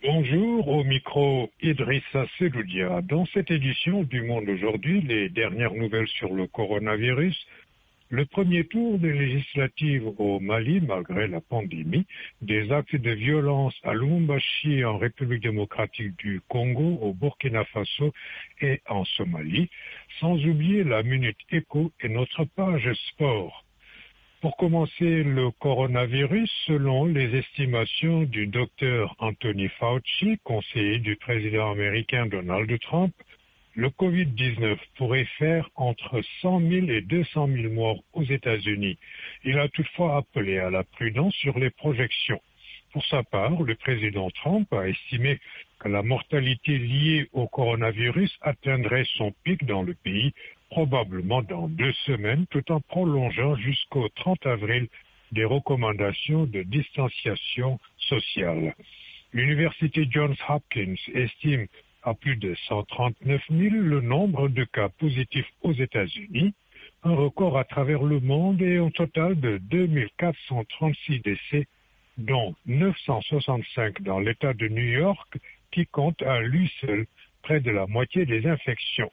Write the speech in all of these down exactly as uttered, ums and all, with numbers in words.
Bonjour, au micro Idrissa Seloudia. Dans cette édition du Monde aujourd'hui, les dernières nouvelles sur le coronavirus, le premier tour des législatives au Mali malgré la pandémie, des actes de violence à Lubumbashi en République démocratique du Congo, au Burkina Faso et en Somalie, sans oublier la Minute Éco et notre page sport. Pour commencer, le coronavirus, selon les estimations du docteur Anthony Fauci, conseiller du président américain Donald Trump, le covid dix-neuf pourrait faire entre cent mille et deux cent mille morts aux États-Unis. Il a toutefois appelé à la prudence sur les projections. Pour sa part, le président Trump a estimé que la mortalité liée au coronavirus atteindrait son pic dans le pays probablement dans deux semaines, tout en prolongeant jusqu'au trente avril des recommandations de distanciation sociale. L'université Johns Hopkins estime à plus de cent trente-neuf mille le nombre de cas positifs aux États-Unis, un record à travers le monde et un total de deux mille quatre cent trente-six décès, dont neuf cent soixante-cinq dans l'État de New York, qui compte à lui seul près de la moitié des infections.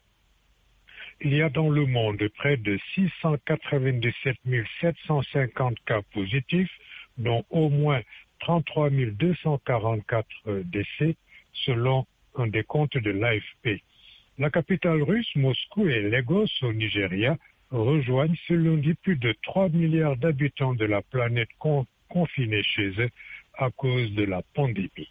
Il y a dans le monde près de six cent quatre-vingt-dix-sept mille sept cent cinquante cas positifs, dont au moins trente-trois mille deux cent quarante-quatre décès, selon un décompte de l'A F P. La capitale russe, Moscou et Lagos au Nigeria rejoignent ce lundi plus de trois milliards d'habitants de la planète con- confinés chez eux à cause de la pandémie.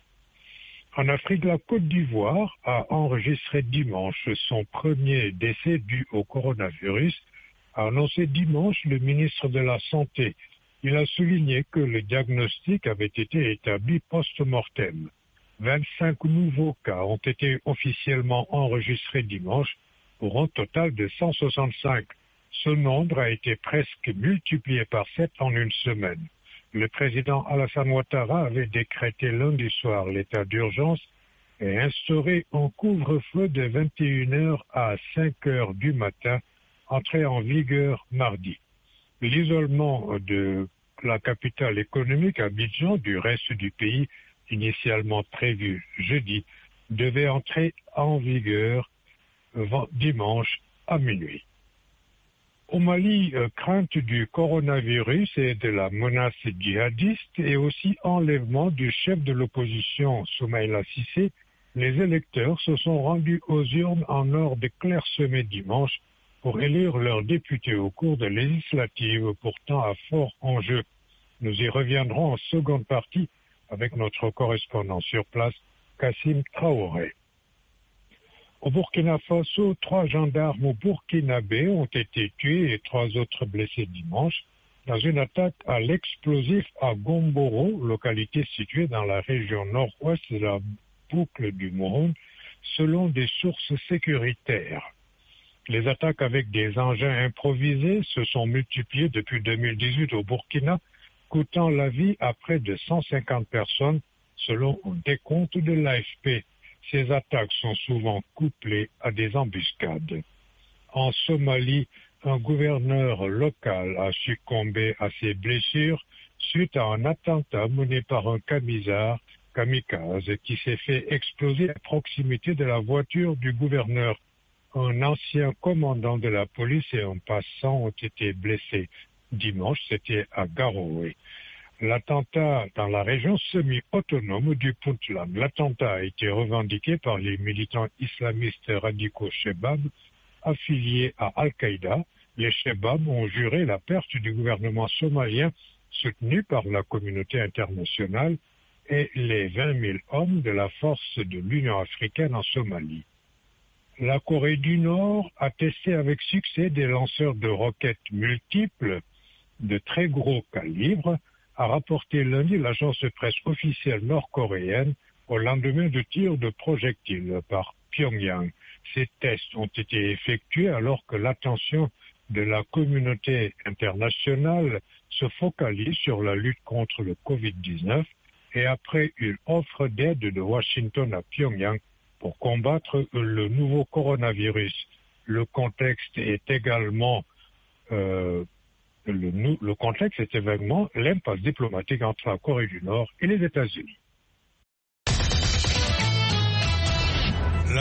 En Afrique, la Côte d'Ivoire a enregistré dimanche son premier décès dû au coronavirus, a annoncé dimanche le ministre de la Santé. Il a souligné que le diagnostic avait été établi post-mortem. vingt-cinq nouveaux cas ont été officiellement enregistrés dimanche pour un total de cent soixante-cinq. Ce nombre a été presque multiplié par sept en une semaine. Le président Alassane Ouattara avait décrété lundi soir l'état d'urgence et instauré un couvre-feu de vingt et une heures à cinq heures du matin, entré en vigueur mardi. L'isolement de la capitale économique, Abidjan, du reste du pays, initialement prévu jeudi, devait entrer en vigueur dimanche à minuit. Au Mali, euh, crainte du coronavirus et de la menace djihadiste et aussi enlèvement du chef de l'opposition Soumaïla Cissé, les électeurs se sont rendus aux urnes en ordre clairsemé dimanche pour élire leurs députés au cours de législatives pourtant à fort enjeu. Nous y reviendrons en seconde partie avec notre correspondant sur place, Kassim Traoré. Au Burkina Faso, trois gendarmes burkinabés ont été tués et trois autres blessés dimanche dans une attaque à l'explosif à Gomboro, localité située dans la région nord-ouest de la boucle du Mouhoun, selon des sources sécuritaires. Les attaques avec des engins improvisés se sont multipliées depuis deux mille dix-huit au Burkina, coûtant la vie à près de cent cinquante personnes, selon un décompte de l'A F P. Ces attaques sont souvent couplées à des embuscades. En Somalie, un gouverneur local a succombé à ses blessures suite à un attentat mené par un camisard kamikaze qui s'est fait exploser à proximité de la voiture du gouverneur. Un ancien commandant de la police et un passant ont été blessés. Dimanche, c'était à Garowe. L'attentat dans la région semi-autonome du Puntland. L'attentat a été revendiqué par les militants islamistes radicaux Chebab affiliés à Al-Qaïda. Les Chebab ont juré la perte du gouvernement somalien soutenu par la communauté internationale et les vingt mille hommes de la force de l'Union africaine en Somalie. La Corée du Nord a testé avec succès des lanceurs de roquettes multiples de très gros calibre, a rapporté lundi l'agence de presse officielle nord-coréenne au lendemain de tirs de projectiles par Pyongyang. Ces tests ont été effectués alors que l'attention de la communauté internationale se focalise sur la lutte contre le covid dix-neuf et après une offre d'aide de Washington à Pyongyang pour combattre le nouveau coronavirus. Le contexte est également euh, Le, le contexte est également l'impasse diplomatique entre la Corée du Nord et les États-Unis.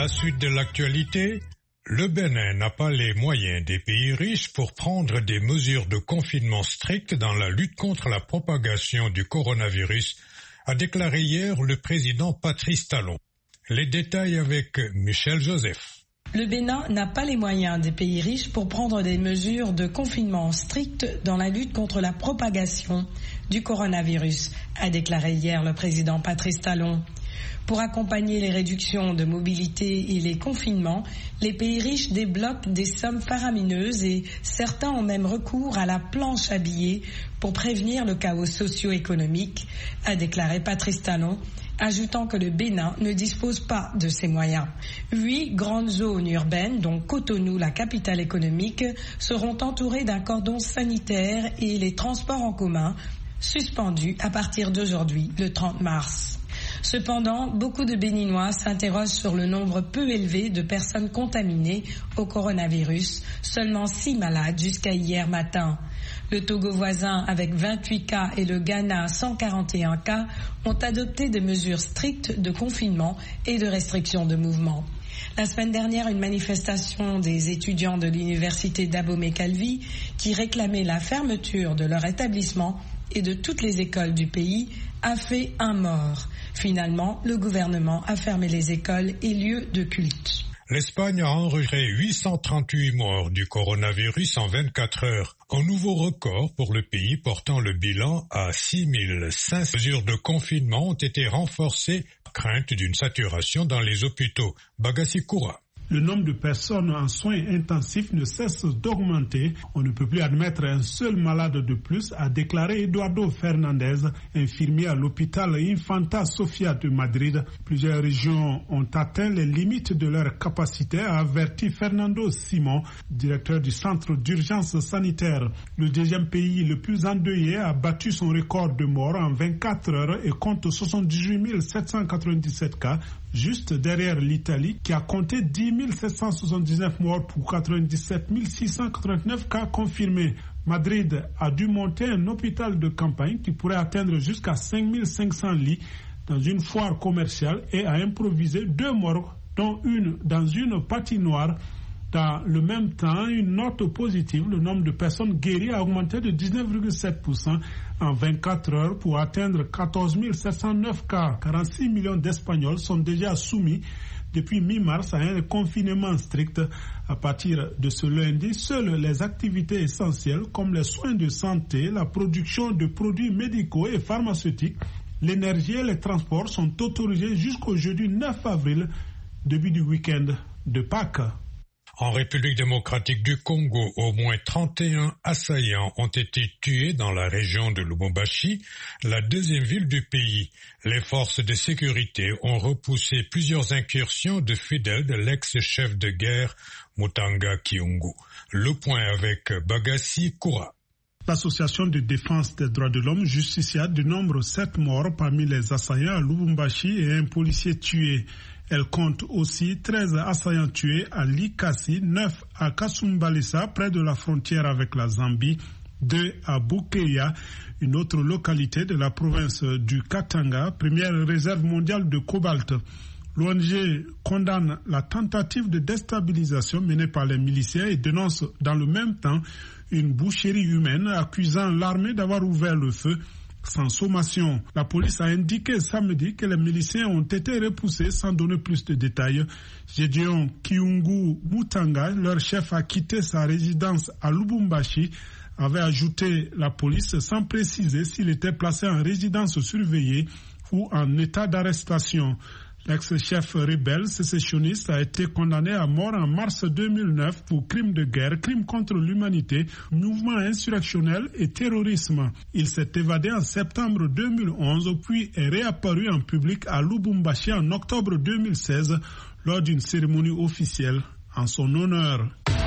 À la suite de l'actualité, le Bénin n'a pas les moyens des pays riches pour prendre des mesures de confinement strictes dans la lutte contre la propagation du coronavirus, a déclaré hier le président Patrice Talon. Les détails avec Michel Joseph. Le Bénin n'a pas les moyens des pays riches pour prendre des mesures de confinement strictes dans la lutte contre la propagation du coronavirus, a déclaré hier le président Patrice Talon. Pour accompagner les réductions de mobilité et les confinements, les pays riches débloquent des sommes faramineuses et certains ont même recours à la planche à billets pour prévenir le chaos socio-économique, a déclaré Patrice Talon, ajoutant que le Bénin ne dispose pas de ces moyens. Huit grandes zones urbaines, dont Cotonou, la capitale économique, seront entourées d'un cordon sanitaire et les transports en commun suspendus à partir d'aujourd'hui, le trente mars. Cependant, beaucoup de Béninois s'interrogent sur le nombre peu élevé de personnes contaminées au coronavirus, seulement six malades jusqu'à hier matin. Le Togo voisin, avec vingt-huit cas, et le Ghana, cent quarante et un cas, ont adopté des mesures strictes de confinement et de restriction de mouvement. La semaine dernière, une manifestation des étudiants de l'université d'Abomey-Calvi qui réclamaient la fermeture de leur établissement et de toutes les écoles du pays a fait un mort. Finalement, le gouvernement a fermé les écoles et lieux de culte. L'Espagne a enregistré huit cent trente-huit morts du coronavirus en vingt-quatre heures, un nouveau record pour le pays portant le bilan à six mille cinq cents. Mesures de confinement ont été renforcées à crainte d'une saturation dans les hôpitaux. Bagassi Koura. Le nombre de personnes en soins intensifs ne cesse d'augmenter. On ne peut plus admettre un seul malade de plus, a déclaré Eduardo Fernandez, infirmier à l'hôpital Infanta Sofia de Madrid. Plusieurs régions ont atteint les limites de leur capacité, a averti Fernando Simon, directeur du centre d'urgence sanitaire. Le deuxième pays le plus endeuillé a battu son record de morts en vingt-quatre heures et compte soixante-dix-huit mille sept cent quatre-vingt-dix-sept cas, juste derrière l'Italie qui a compté dix mille sept cent soixante-dix-neuf morts pour quatre-vingt-dix-sept mille six cent quatre-vingt-neuf cas confirmés. Madrid a dû monter un hôpital de campagne qui pourrait atteindre jusqu'à cinq mille cinq cents lits dans une foire commerciale et a improvisé deux morgues, dont une dans une patinoire. Dans le même temps, une note positive, le nombre de personnes guéries a augmenté de dix-neuf virgule sept pour cent en vingt-quatre heures pour atteindre quatorze mille sept cent neuf cas. quarante-six millions d'Espagnols sont déjà soumis depuis mi-mars à un confinement strict. À partir de ce lundi, seules les activités essentielles comme les soins de santé, la production de produits médicaux et pharmaceutiques, l'énergie et les transports sont autorisés jusqu'au jeudi neuf avril, début du week-end de Pâques. En République démocratique du Congo, au moins trente et un assaillants ont été tués dans la région de Lubumbashi, la deuxième ville du pays. Les forces de sécurité ont repoussé plusieurs incursions de fidèles de l'ex-chef de guerre Mutanga Kyungu. Le point avec Bagassi Koura. L'association de défense des droits de l'homme Justicia dénombre sept morts parmi les assaillants à Lubumbashi et un policier tué. Elle compte aussi treize assaillants tués à Likasi, neuf à Kasumbalesa, près de la frontière avec la Zambie, deux à Bukeya, une autre localité de la province du Katanga, première réserve mondiale de cobalt. L'O N G condamne la tentative de déstabilisation menée par les miliciens et dénonce dans le même temps une boucherie humaine accusant l'armée d'avoir ouvert le feu sans sommation. La police a indiqué samedi que les miliciens ont été repoussés sans donner plus de détails. Gédéon Kyungu Mutanga, leur chef, a quitté sa résidence à Lubumbashi, avait ajouté la police sans préciser s'il était placé en résidence surveillée ou en état d'arrestation. L'ex-chef rebelle sécessionniste a été condamné à mort en mars deux mille neuf pour crimes de guerre, crimes contre l'humanité, mouvement insurrectionnel et terrorisme. Il s'est évadé en septembre deux mille onze, puis est réapparu en public à Lubumbashi en octobre deux mille seize lors d'une cérémonie officielle en son honneur.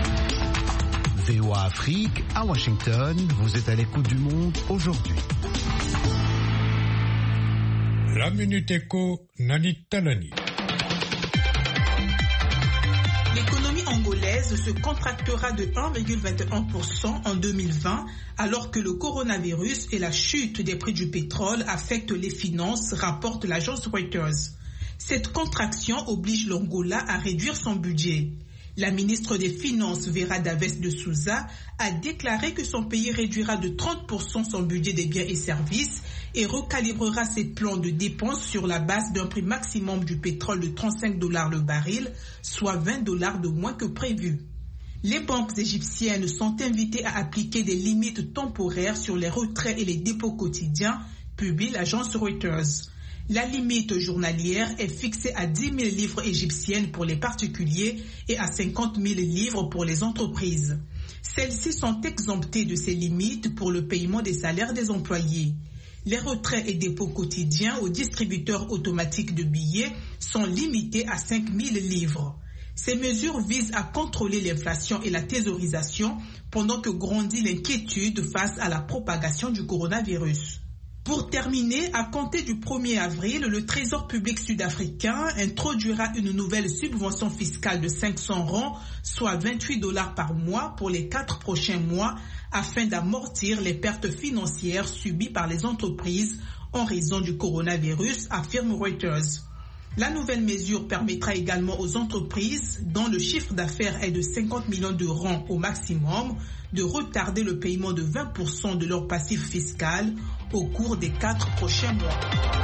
V O A Afrique, à Washington, vous êtes à l'écoute du monde aujourd'hui. La Minute Éco, Nani Talani. L'économie angolaise se contractera de un virgule vingt et un pour cent en deux mille vingt, alors que le coronavirus et la chute des prix du pétrole affectent les finances, rapporte l'agence Reuters. Cette contraction oblige l'Angola à réduire son budget. La ministre des Finances, Vera Daves de Souza, a déclaré que son pays réduira de trente pour cent son budget des biens et services et recalibrera ses plans de dépenses sur la base d'un prix maximum du pétrole de trente-cinq dollars le baril, soit vingt dollars de moins que prévu. Les banques égyptiennes sont invitées à appliquer des limites temporaires sur les retraits et les dépôts quotidiens, publie l'agence Reuters. La limite journalière est fixée à dix mille livres égyptiennes pour les particuliers et à cinquante mille livres pour les entreprises. Celles-ci sont exemptées de ces limites pour le paiement des salaires des employés. Les retraits et dépôts quotidiens aux distributeurs automatiques de billets sont limités à cinq mille livres. Ces mesures visent à contrôler l'inflation et la thésaurisation pendant que grandit l'inquiétude face à la propagation du coronavirus. Pour terminer, à compter du premier avril, le Trésor public sud-africain introduira une nouvelle subvention fiscale de cinq cents rands, soit vingt-huit dollars par mois pour les quatre prochains mois, afin d'amortir les pertes financières subies par les entreprises en raison du coronavirus, affirme Reuters. La nouvelle mesure permettra également aux entreprises, dont le chiffre d'affaires est de cinquante millions de rands au maximum, de retarder le paiement de vingt pour cent de leur passif fiscal au cours des quatre prochains mois.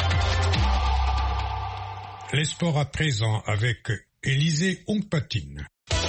Les sports à présent avec Élisée Ongpatine.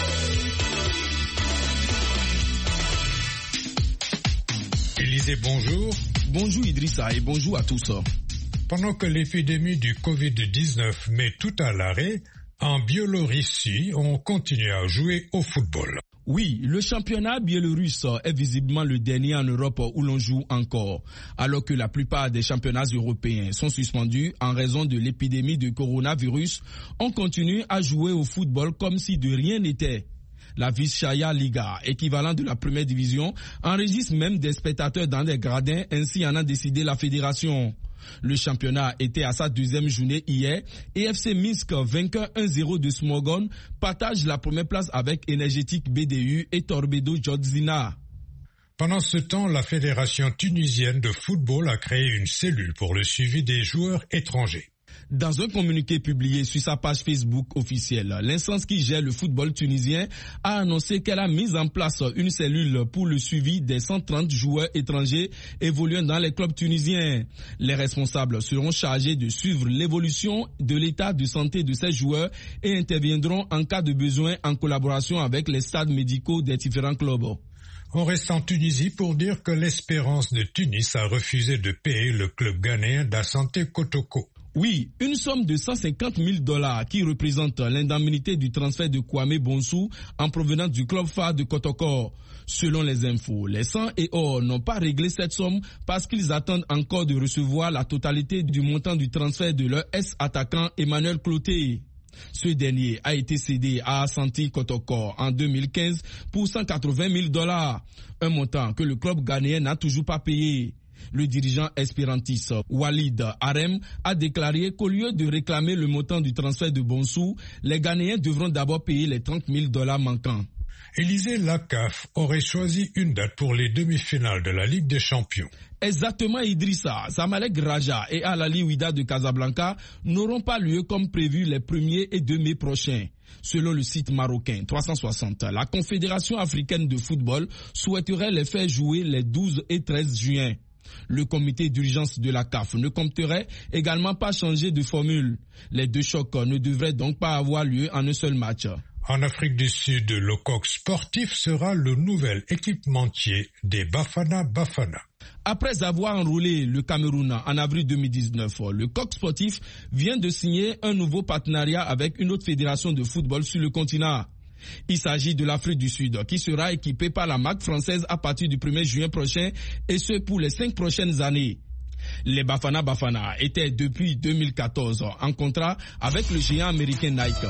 Élisée, bonjour. Bonjour Idrissa et bonjour à tous. Pendant que l'épidémie du covid dix-neuf met tout à l'arrêt, en Biélorussie, on continue à jouer au football. Oui, le championnat biélorusse est visiblement le dernier en Europe où l'on joue encore, alors que la plupart des championnats européens sont suspendus en raison de l'épidémie de coronavirus. On continue à jouer au football comme si de rien n'était. La Vysshaya Liga, équivalent de la première division, enregistre même des spectateurs dans des gradins, ainsi en a décidé la fédération. Le championnat était à sa deuxième journée hier et F C Minsk, vainqueur un zéro de Smogon, partage la première place avec Énergétique B D U et Torpedo Jodzina. Pendant ce temps, la Fédération tunisienne de football a créé une cellule pour le suivi des joueurs étrangers. Dans un communiqué publié sur sa page Facebook officielle, l'instance qui gère le football tunisien a annoncé qu'elle a mis en place une cellule pour le suivi des cent trente joueurs étrangers évoluant dans les clubs tunisiens. Les responsables seront chargés de suivre l'évolution de l'état de santé de ces joueurs et interviendront en cas de besoin en collaboration avec les stades médicaux des différents clubs. On reste en Tunisie pour dire que l'Espérance de Tunis a refusé de payer le club ghanéen d'Asante Kotoko. Oui, une somme de cent cinquante mille dollars qui représente l'indemnité du transfert de Kwame Bonsou en provenance du club phare de Kotoko. Selon les infos, les Sang et Or n'ont pas réglé cette somme parce qu'ils attendent encore de recevoir la totalité du montant du transfert de leur ex-attaquant Emmanuel Cloté. Ce dernier a été cédé à Asante Kotoko en deux mille quinze pour cent quatre-vingt mille dollars, un montant que le club ghanéen n'a toujours pas payé. Le dirigeant espérantiste Walid Harem a déclaré qu'au lieu de réclamer le montant du transfert de Bonsou, les Ghanéens devront d'abord payer les trente mille dollars manquants. Élisée, la C A F aurait choisi une date pour les demi-finales de la Ligue des Champions. Exactement, Idrissa. Zamalek Raja et Al Ahly Wydad de Casablanca n'auront pas lieu comme prévu les premiers et deux mai prochains. Selon le site marocain trois cent soixante, la Confédération africaine de football souhaiterait les faire jouer les douze et treize juin. Le comité d'urgence de la C A F ne compterait également pas changer de formule. Les deux chocs ne devraient donc pas avoir lieu en un seul match. En Afrique du Sud, le coq sportif sera le nouvel équipementier des Bafana Bafana. Après avoir enrôlé le Cameroun en avril deux mille dix-neuf, le coq sportif vient de signer un nouveau partenariat avec une autre fédération de football sur le continent. Il s'agit de l'Afrique du Sud qui sera équipée par la marque française à partir du premier juin prochain et ce pour les cinq prochaines années. Les Bafana Bafana étaient depuis deux mille quatorze en contrat avec le géant américain Nike.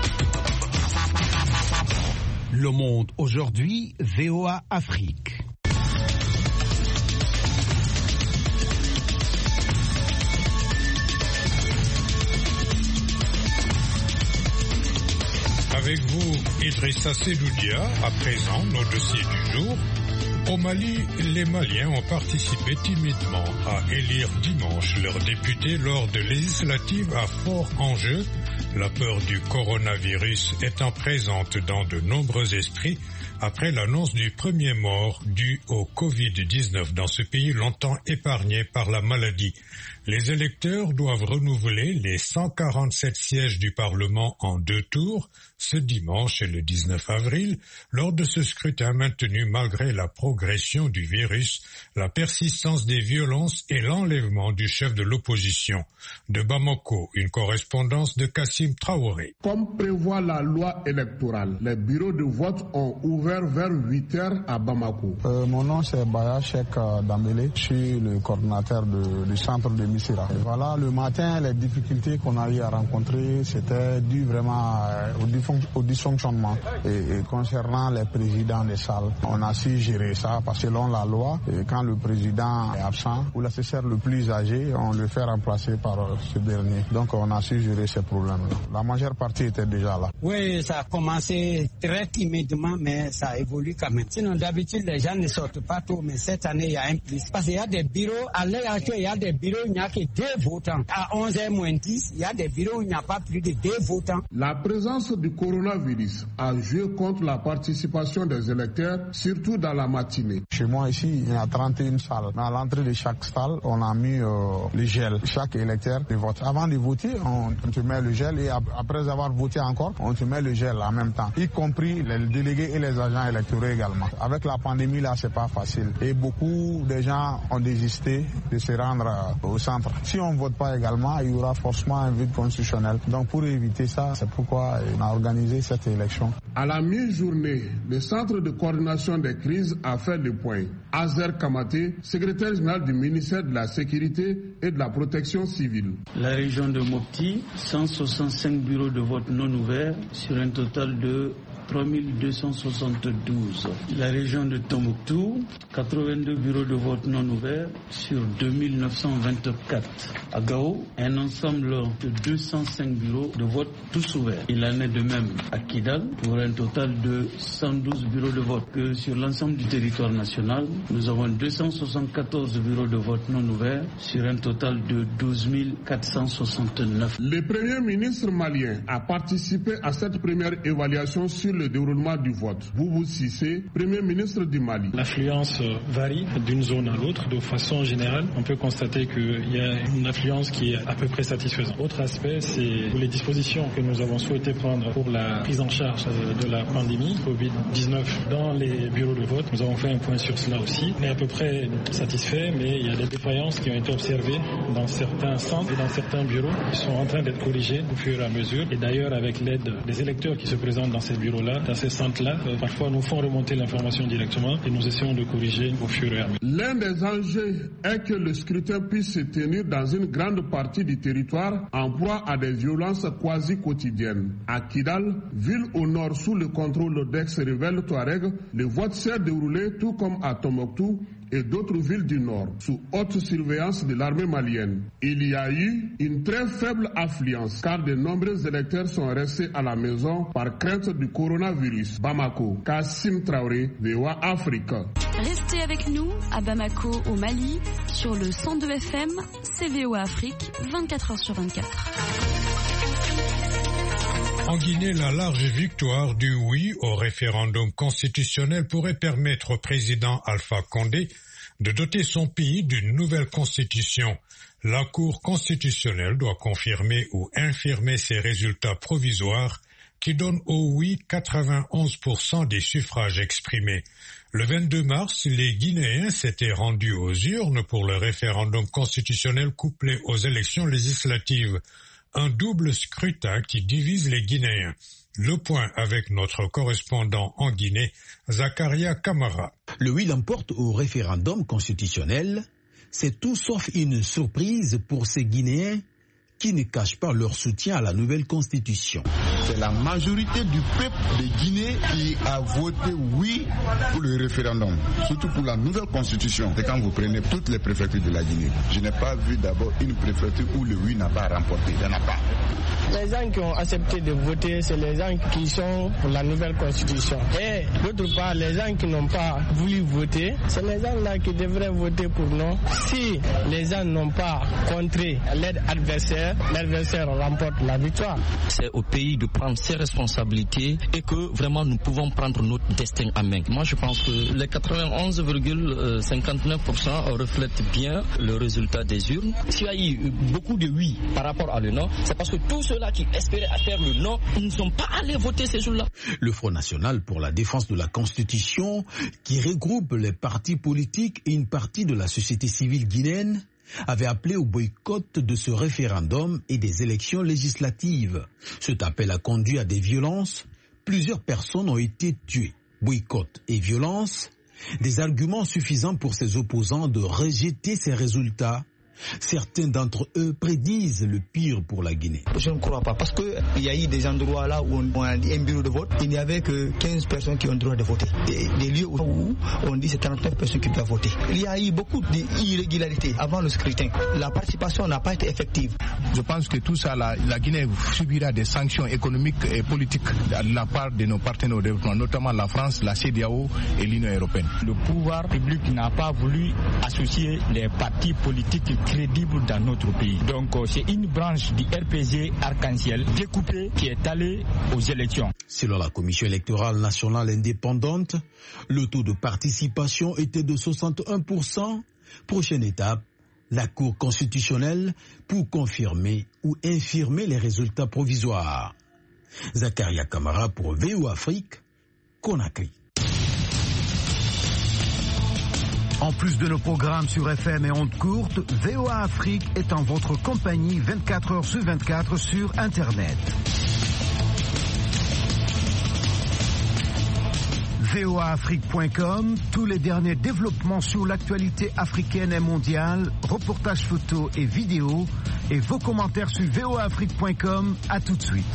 Le Monde aujourd'hui, V O A Afrique. Idrissa Seloudia, à présent nos dossiers du jour. Au Mali, les Maliens ont participé timidement à élire dimanche leurs députés lors de législatives à fort enjeu, la peur du coronavirus étant présente dans de nombreux esprits après l'annonce du premier mort dû au covid dix-neuf dans ce pays longtemps épargné par la maladie. Les électeurs doivent renouveler les cent quarante-sept sièges du Parlement en deux tours, ce dimanche et le dix-neuf avril, lors de ce scrutin maintenu malgré la progression du virus, la persistance des violences et l'enlèvement du chef de l'opposition. De Bamako, une correspondance de Kassim Traoré. Comme prévoit la loi électorale, les bureaux de vote ont ouvert vers huit heures à Bamako. Euh, mon nom c'est Baya Cheikh Dambélé, je suis le coordinateur de, du centre de Missira. Et voilà, le matin, les difficultés qu'on a eu à rencontrer, c'était dû vraiment au, au dysfonctionnement. Et, et concernant les présidents des salles, on a su gérer ça parce que selon la loi, et quand le président est absent ou l'assesseur le plus âgé, on le fait remplacer par ce dernier. Donc on a su gérer ces problèmes-là. La majeure partie était déjà là. Oui, ça a commencé très timidement, mais ça évolue quand même. Sinon, d'habitude, les gens ne sortent pas tôt, mais cette année, il y a un plus. Parce qu'il y a des bureaux, à l'heure actuelle, il y a des bureaux où il n'y a que deux votants. À onze heures moins dix, il y a des bureaux où il n'y a pas plus de deux votants. La présence du coronavirus a joué contre la participation des électeurs, surtout dans la matinée. Chez moi ici, il y a trente et une salles. À l'entrée de chaque salle, on a mis euh, le gel. Chaque électeur de vote. Avant de voter, on, on te met le gel et après avoir voté encore, on te met le gel en même temps, y compris les délégués et les agents électoraux également. Avec la pandémie là, c'est pas facile et beaucoup de gens ont désisté de se rendre euh, au centre. Si on ne vote pas également, il y aura forcément un vide constitutionnel. Donc pour éviter ça, c'est pourquoi on a organisé cette élection. À la mi-journée, le centre de coordination des crises a fait le point. Azer Kamaté, secrétaire général du ministère de la Sécurité et de la Protection civile. La région de Mopti, cent soixante-cinq bureaux de vote non ouverts sur un total de trois mille deux cent soixante-douze. La région de Tombouctou, quatre-vingt-deux bureaux de vote non ouverts sur deux mille neuf cent vingt-quatre. À Gao, un ensemble de deux cent cinq bureaux de vote tous ouverts. Il en est de même à Kidal pour un total de cent douze bureaux de vote. Que sur l'ensemble du territoire national, nous avons deux cent soixante-quatorze bureaux de vote non ouverts sur un total de douze mille quatre cent soixante-neuf. Le Premier ministre malien a participé à cette première évaluation sur le déroulement du vote. Boubou Cissé, Premier ministre du Mali. L'affluence varie d'une zone à l'autre. De façon générale, on peut constater qu'il y a une affluence qui est à peu près satisfaisante. Autre aspect, c'est les dispositions que nous avons souhaité prendre pour la prise en charge de la pandémie covid dix-neuf dans les bureaux de vote. Nous avons fait un point sur cela aussi. On est à peu près satisfait, mais il y a des défaillances qui ont été observées dans certains centres et dans certains bureaux qui sont en train d'être corrigées au fur et à mesure. Et d'ailleurs, avec l'aide des électeurs qui se présentent dans ces bureaux là, dans ces centres-là, euh, parfois nous font remonter l'information directement et nous essayons de corriger au fur et à mesure. L'un des enjeux est que le scrutin puisse se tenir dans une grande partie du territoire en proie à des violences quasi quotidiennes. À Kidal, ville au nord sous le contrôle d'ex-rebelles Touareg, le vote s'est déroulé tout comme à Tombouctou et d'autres villes du nord, sous haute surveillance de l'armée malienne. Il y a eu une très faible affluence, car de nombreux électeurs sont restés à la maison par crainte du coronavirus. Bamako, Kassim Traoré, V O A Afrique. Restez avec nous à Bamako, au Mali, sur le cent deux F M, c'est V O A Afrique, vingt-quatre heures sur vingt-quatre. En Guinée, la large victoire du oui au référendum constitutionnel pourrait permettre au président Alpha Condé de doter son pays d'une nouvelle constitution. La Cour constitutionnelle doit confirmer ou infirmer ces résultats provisoires qui donnent au oui quatre-vingt-onze pour cent des suffrages exprimés. Le vingt-deux mars, les Guinéens s'étaient rendus aux urnes pour le référendum constitutionnel couplé aux élections législatives. Un double scrutin qui divise les Guinéens. Le point avec notre correspondant en Guinée, Zakaria Kamara. Le oui l'emporte au référendum constitutionnel. C'est tout sauf une surprise pour ces Guinéens qui ne cachent pas leur soutien à la nouvelle constitution. C'est la majorité du peuple de Guinée qui a voté oui pour le référendum, surtout pour la nouvelle constitution. Et quand vous prenez toutes les préfectures de la Guinée, je n'ai pas vu d'abord une préfecture où le oui n'a pas remporté. Il n'y en a pas. Les gens qui ont accepté de voter, c'est les gens qui sont pour la nouvelle constitution. Et d'autre part, les gens qui n'ont pas voulu voter, c'est les gens-là qui devraient voter pour nous. Si les gens n'ont pas contré l'aide adversaire, l'adversaire remporte la victoire. C'est au pays de prendre ses responsabilités et que vraiment nous pouvons prendre notre destin en main. Moi je pense que les quatre-vingt-onze virgule cinquante-neuf pour cent reflètent bien le résultat des urnes. S'il y a eu beaucoup de oui par rapport à le non, c'est parce que tous ceux-là qui espéraient faire le non, ils ne sont pas allés voter ces jours-là. Le Front National pour la défense de la Constitution, qui regroupe les partis politiques et une partie de la société civile guinéenne, avait appelé au boycott de ce référendum et des élections législatives. Cet appel a conduit à des violences. Plusieurs personnes ont été tuées. Boycott et violence, des arguments suffisants pour ses opposants de rejeter ces résultats. Certains d'entre eux prédisent le pire pour la Guinée. Je ne crois pas, parce qu'il y a eu des endroits là où on a dit un bureau de vote, il n'y avait que quinze personnes qui ont le droit de voter. Des, des lieux où on dit c'est trente-neuf personnes qui doivent voter. Il y a eu beaucoup d'irrégularités avant le scrutin. La participation n'a pas été effective. Je pense que tout ça, la, la Guinée subira des sanctions économiques et politiques de la part de nos partenaires au développement, notamment la France, la C E D E A O et l'Union européenne. Le pouvoir public n'a pas voulu associer les partis politiques crédible dans notre pays. Donc euh, c'est une branche du R P G Arc-en-Ciel découpée qui est allée aux élections. Selon la Commission électorale nationale indépendante, le taux de participation était de soixante-un pour cent. Prochaine étape, la Cour constitutionnelle pour confirmer ou infirmer les résultats provisoires. Zakaria Kamara pour V O Afrique, Conakry. En plus de nos programmes sur F M et ondes courtes, V O A Afrique est en votre compagnie vingt-quatre heures sur vingt-quatre sur Internet. V O A Afrique point com, tous les derniers développements sur l'actualité africaine et mondiale, reportages photos et vidéos, et vos commentaires sur V O A Afrique point com. À tout de suite.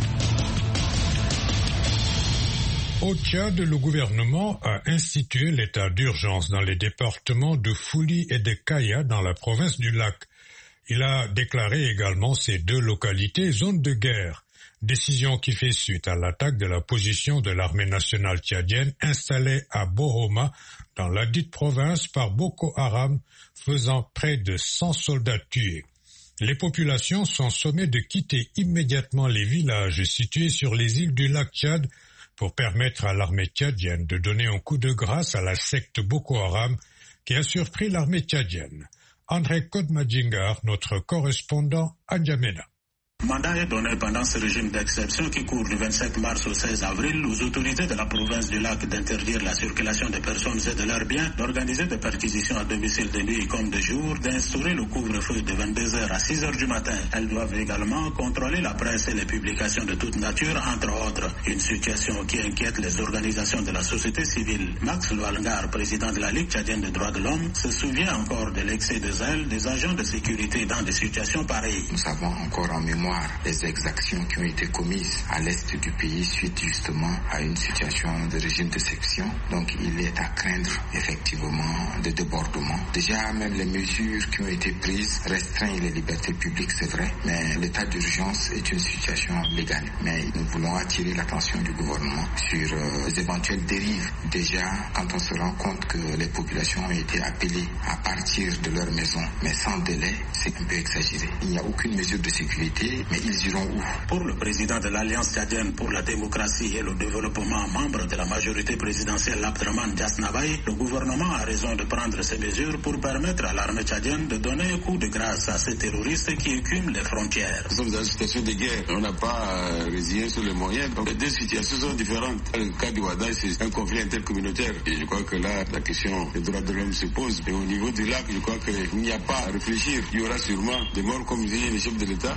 Au Tchad, le gouvernement a institué l'état d'urgence dans les départements de Fouli et de Kaya dans la province du Lac. Il a déclaré également ces deux localités zones de guerre, décision qui fait suite à l'attaque de la position de l'armée nationale tchadienne installée à Bohoma dans la dite province par Boko Haram, faisant près de cent soldats tués. Les populations sont sommées de quitter immédiatement les villages situés sur les îles du lac Tchad pour permettre à l'armée tchadienne de donner un coup de grâce à la secte Boko Haram qui a surpris l'armée tchadienne. André Kodmadjingar, notre correspondant à N'Djamena. Mandat est donné pendant ce régime d'exception qui court du vingt-sept mars au seize avril aux autorités de la province du lac d'interdire la circulation des personnes et de leurs biens, d'organiser des perquisitions à domicile de nuit comme de jour, d'instaurer le couvre-feu de vingt-deux heures à six heures du matin. Elles doivent également contrôler la presse et les publications de toute nature, entre autres. Une situation qui inquiète les organisations de la société civile. Max Lualgar, président de la Ligue tchadienne des droits de l'homme, se souvient encore de l'excès de zèle des agents de sécurité dans des situations pareilles. Nous avons encore en mémoire les exactions qui ont été commises à l'est du pays suite justement à une situation de régime d'exception. Donc il est à craindre effectivement des débordements. Déjà même les mesures qui ont été prises restreignent les libertés publiques, c'est vrai, mais l'état d'urgence est une situation légale. Mais nous voulons attirer l'attention du gouvernement sur euh, les éventuelles dérives. Déjà quand on se rend compte que les populations ont été appelées à partir de leur maison, mais sans délai, c'est un peu exagéré. Il n'y a aucune mesure de sécurité. Mais ils iront où? Pour le président de l'Alliance tchadienne pour la démocratie et le développement, membre de la majorité présidentielle Abdraman Diasnabaye, le gouvernement a raison de prendre ces mesures pour permettre à l'armée tchadienne de donner un coup de grâce à ces terroristes qui écument les frontières. Nous sommes dans une situation de guerre. On n'a pas résilié sur les moyens. Donc les deux situations sont différentes. Le cas du Wada, c'est un conflit intercommunautaire. Et je crois que là, la question des droits de l'homme se pose. Et au niveau du lac, je crois qu'il n'y a pas à réfléchir. Il y aura sûrement des morts comme disait les chefs de l'État. Il n'y a pas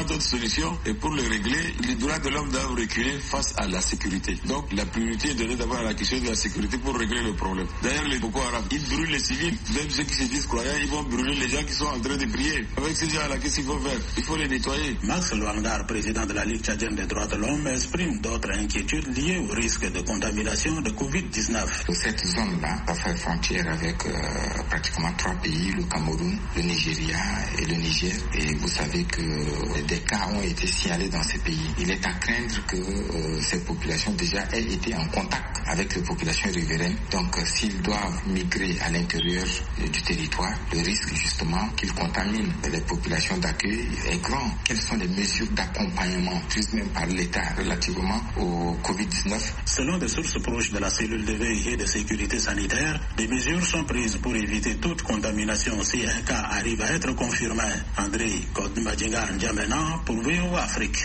d'autre solution et pour le régler, les droits de l'homme doivent reculer face à la sécurité. Donc la priorité est donnée d'abord à la question de la sécurité pour régler le problème. D'ailleurs, les Boko Haram, ils brûlent les civils, même ceux qui se disent croyants, ils vont brûler les gens qui sont en train de prier. Avec ces gens-là, qu'est-ce qu'il faut faire? Il faut les nettoyer. Max Luangar, président de la Ligue tchadienne des droits de l'homme, exprime d'autres inquiétudes liées au risque de contamination de covid dix-neuf. Cette zone-là va faire frontière avec euh, pratiquement trois pays, le Cameroun, le Nigeria et le Niger. Et vous savez que des cas ont été signalés dans ces pays. Il est à craindre que euh, ces populations déjà aient été en contact avec les populations riveraines. Donc euh, s'ils doivent migrer à l'intérieur euh, du territoire, le risque justement qu'ils contaminent les populations d'accueil est grand. Quelles sont les mesures d'accompagnement prises même par l'État relativement au covid dix-neuf? Selon des sources proches de la cellule de veille et de sécurité sanitaire, des mesures sont prises pour éviter toute contamination si un cas arrive à être confirmé. André Kodmbadjinga N'Djamena pour V O A Afrique.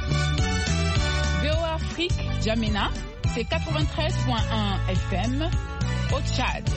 V O A Afrique, N'Djamena, c'est quatre-vingt-treize virgule un F M au Tchad.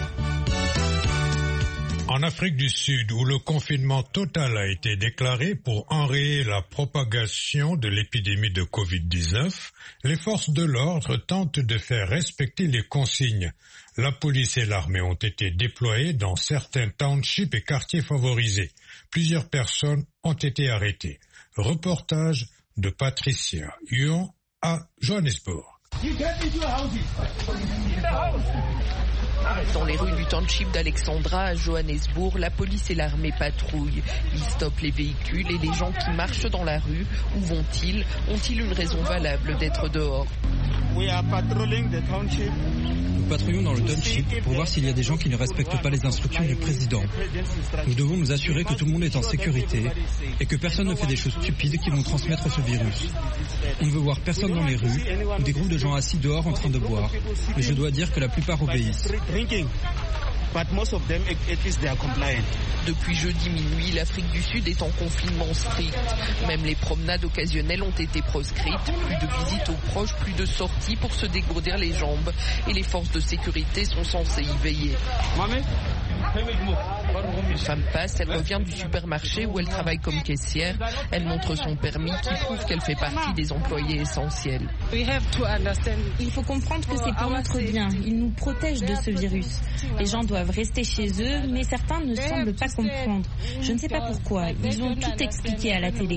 En Afrique du Sud, où le confinement total a été déclaré pour enrayer la propagation de l'épidémie de covid dix-neuf, les forces de l'ordre tentent de faire respecter les consignes. La police et l'armée ont été déployées dans certains townships et quartiers favorisés. Plusieurs personnes ont été arrêtées. Reportage de Patricia Huon à Johannesburg. Dans les rues du township d'Alexandra à Johannesburg, la police et l'armée patrouillent. Ils stoppent les véhicules et les gens qui marchent dans la rue. Où vont-ils? Ont-ils une raison valable d'être dehors? We are patrolling the township. Nous patrouillons dans le township pour voir s'il y a des gens qui ne respectent pas les instructions du président. Nous devons nous assurer que tout le monde est en sécurité et que personne ne fait des choses stupides qui vont transmettre ce virus. On ne veut voir personne dans les rues ou des groupes de gens assis dehors en train de boire. Mais je dois dire que la plupart obéissent. Depuis jeudi minuit, l'Afrique du Sud est en confinement strict. Même les promenades occasionnelles ont été proscrites. Plus de visites aux proches, plus de sorties pour se dégourdir les jambes. Et les forces de sécurité sont censées y veiller. Une femme passe, elle revient du supermarché où elle travaille comme caissière. Elle montre son permis qui prouve qu'elle fait partie des employés essentiels. Il faut comprendre que c'est pour notre bien. Ils nous protègent de ce virus. Les gens doivent rester chez eux, mais certains ne semblent pas comprendre. Je ne sais pas pourquoi. Ils ont tout expliqué à la télé.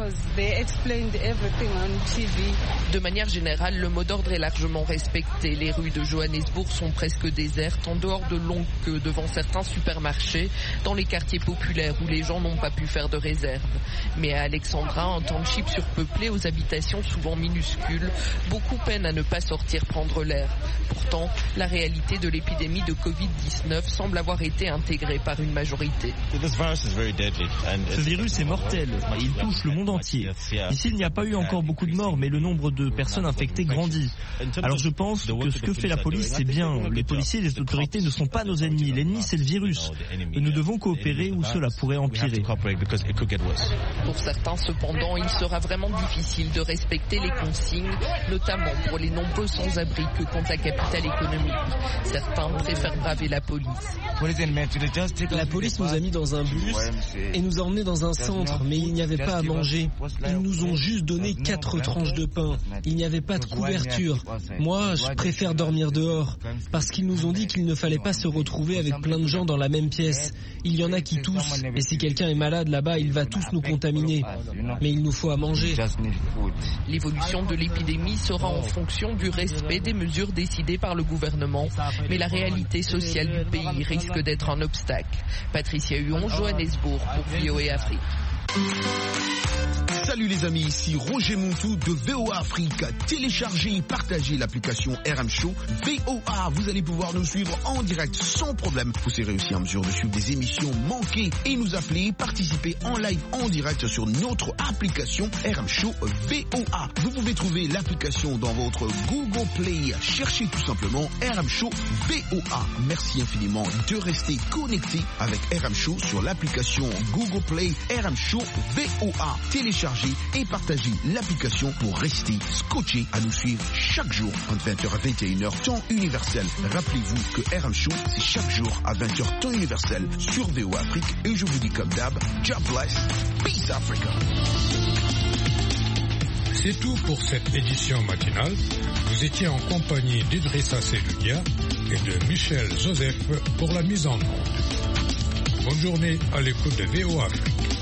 De manière générale, le mot d'ordre est largement respecté. Les rues de Johannesburg sont presque désertes, en dehors de longues queues devant certains supermarchés, dans les quartiers populaires où les gens n'ont pas pu faire de réserve. Mais à Alexandra, un township surpeuplé aux habitations souvent minuscules, beaucoup peinent à ne pas sortir prendre l'air. Pourtant, la réalité de l'épidémie de covid dix-neuf semble avoir été intégrée par une majorité. Ce virus est mortel et il touche le monde entier. Ici, il n'y a pas eu encore beaucoup de morts, mais le nombre de personnes infectées grandit. Alors je pense que ce que fait la police, c'est bien. Les policiers et les autorités ne sont pas nos ennemis. L'ennemi, c'est le virus. Et nous devons coopérer ou cela pourrait empirer. Pour certains, cependant, il sera vraiment difficile de respecter les consignes, notamment pour les nombreux sans-abri que compte la capitale économique. Certains préfèrent braver la police. La police nous a mis dans un bus et nous a emmenés dans un centre, mais il n'y avait pas à manger. Ils nous ont juste donné quatre tranches de pain. Il n'y avait pas de couverture. Moi, je préfère dormir dehors, parce qu'ils nous ont dit qu'il ne fallait pas se retrouver avec plein de gens dans la même pièce. Il y en a qui toussent, et si quelqu'un est malade là-bas, il va tous nous contaminer. Mais il nous faut à manger. L'évolution de l'épidémie sera en fonction du respect des mesures décidées par le gouvernement, mais la réalité sociale du pays risque d'être un obstacle. Patricia Huon, Johannesburg, pour V O A Afrique. Salut les amis, ici Roger Montou de V O A Afrique. Téléchargez et partagez l'application R M Show V O A. Vous allez pouvoir nous suivre en direct sans problème. Vous serez aussi en mesure de suivre des émissions manquées et nous appeler, participer en live en direct sur notre application R M Show V O A. Vous pouvez trouver l'application dans votre Google Play. Cherchez tout simplement R M Show V O A. Merci infiniment de rester connecté avec R M Show sur l'application Google Play R M Show V O A. Téléchargez téléchargez et partagez l'application pour rester scotché à nous suivre chaque jour entre vingt heures à vingt et une heures temps universel. Rappelez-vous que R M Show, c'est chaque jour à vingt heures temps universel sur V O A Afrique. Et je vous dis comme d'hab, God bless, peace Africa. C'est tout pour cette édition matinale. Vous étiez en compagnie d'Idrissa Seloudia et de Michel Joseph pour la mise en onde. Bonne journée à l'écoute de V O A Afrique.